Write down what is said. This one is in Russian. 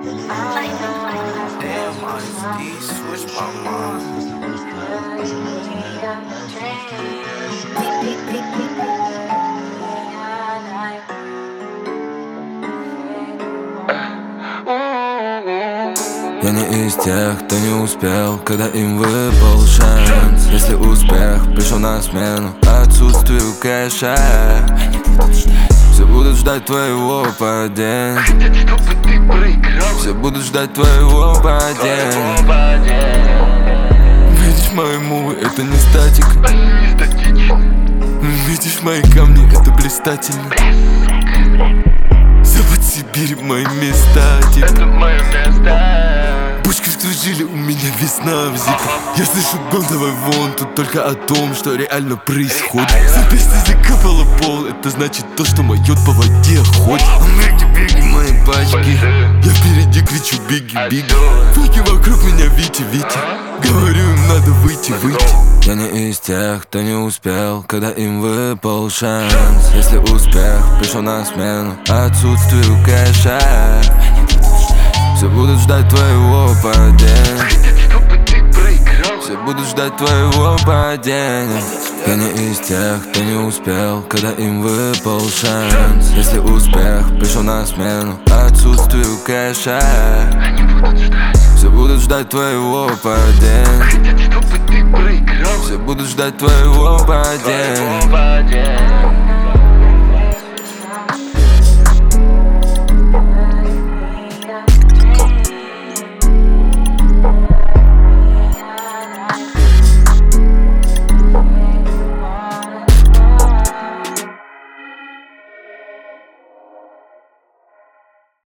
Damn, honesty, switch my mind. Я не из тех, кто не успел, когда им выпал шанс. Если успех пришел на смену отсутствию кэша, все будут ждать твоего падения. Все будут ждать твоего падения. Видишь, мои мувы, это не статика. Видишь, мои камни, это блистательно. Запад Сибирь, мои места, типа. Это мое место. Пушки вскружили, у меня весна в зипе. Я слышу гон, давай вон, тут только о том, что реально происходит. За песня закапала пол, это значит то, что моет по воде ходит. Беги, мои пачки. Я впереди кричу беги, беги. Факи вокруг меня, Вити. Говорю, им надо выйти. Я не из тех, кто не успел, когда им выпал шанс. Если успех пришел на смену отсутствию кэша, все будут ждать твоего падения. Все будут ждать твоего падения. Я не из тех, кто не успел, когда им выпал шанс. Если успех пришел на смену отсутствию кэша, все будут ждать твоего падения. Все будут ждать твоего падения.